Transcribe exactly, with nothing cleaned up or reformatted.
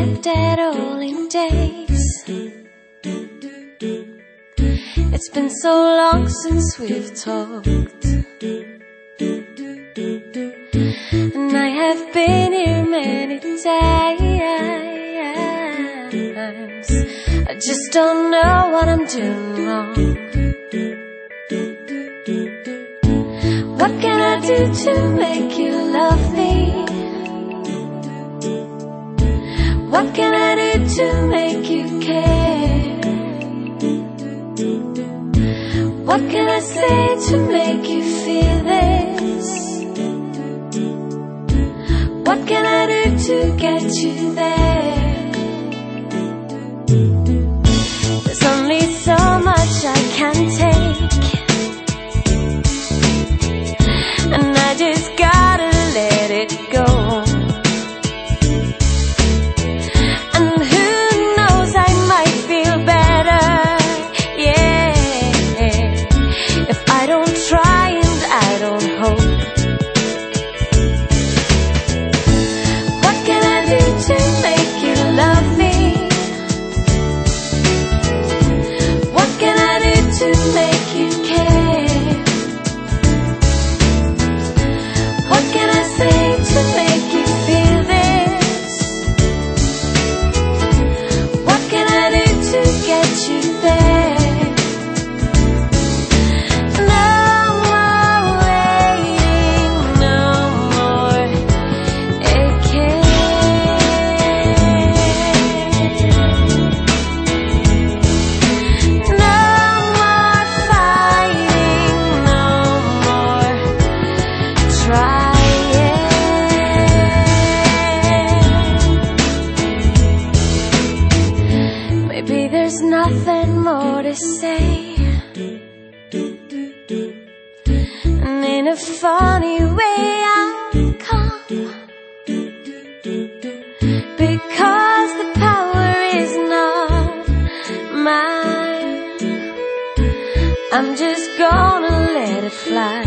slept at all in days. It's been so long since we've talked, and I have been here many times. I just don't know what I'm doing wrong. What can I do to make you love me? What can I do to make you care? What can I say to make you feel this? What can I do to get you there? There's only so much I can take, and I just gotta let it go. And who knows, I might feel better, yeah, if I don't try and I don't hope. What can I do to make you love me? What can I do to make you care? What can I say to make you feel this? What can I do to get you there? No more waiting, no more aching. No more fighting, no more trying. Maybe there's nothing more to say, and in a funny way I'll come, because the power is not mine. I'm just gonna let it fly.